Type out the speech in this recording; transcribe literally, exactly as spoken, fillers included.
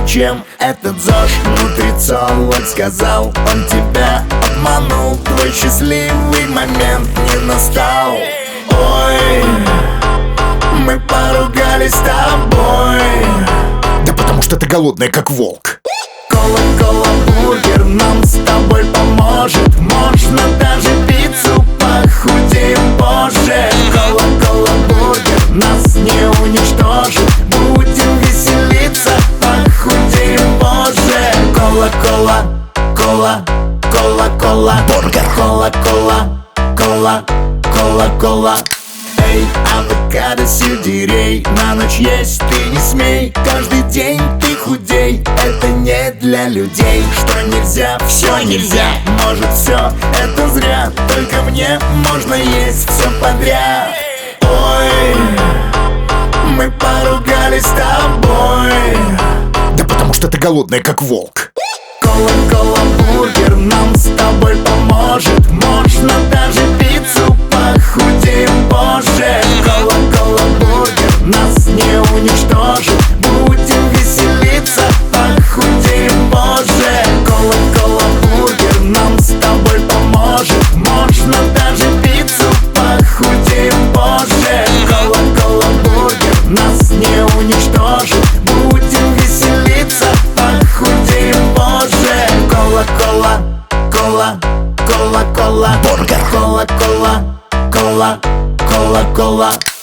чем этот ЗОЖ. Нутрициолог сказал, он тебя обманул, твой счастливый момент не настал. Ой, мы поругались с тобой. Да потому что ты голодная, как волк. Кола-кола бургер нам с тобой поможет. Можно даже пиццу, похудеем позже. Кола-кола бургер нас не уничтожит. Будем веселиться, похудеем позже. Кола-кола, кола, кола-кола бургер. Кола-кола, кола, кола-кола. Эй, авокадо, сельдерей, на ночь есть ты не смей. Каждый день ты худей, это не для людей. Что нельзя, все нельзя, может все, это зря. Только мне можно есть все подряд. Ой, мы поругались с тобой. Да потому что ты голодная, как волк. Кола-кола бургер нам с тобой поможет. Можно даже пиццу, похудеем позже. Кола-кола бургер нас не уничтожит. Будем веселиться, похудеем позже. Кола-кола бургер нам с тобой поможет. Можно даже пиццу, похудеем позже. Кола-кола бургер нас не уничтожит. Будем веселиться, похудеем позже. Кола-кола, кола, кола-кола бургер. Кола-кола, кола, кола-кола.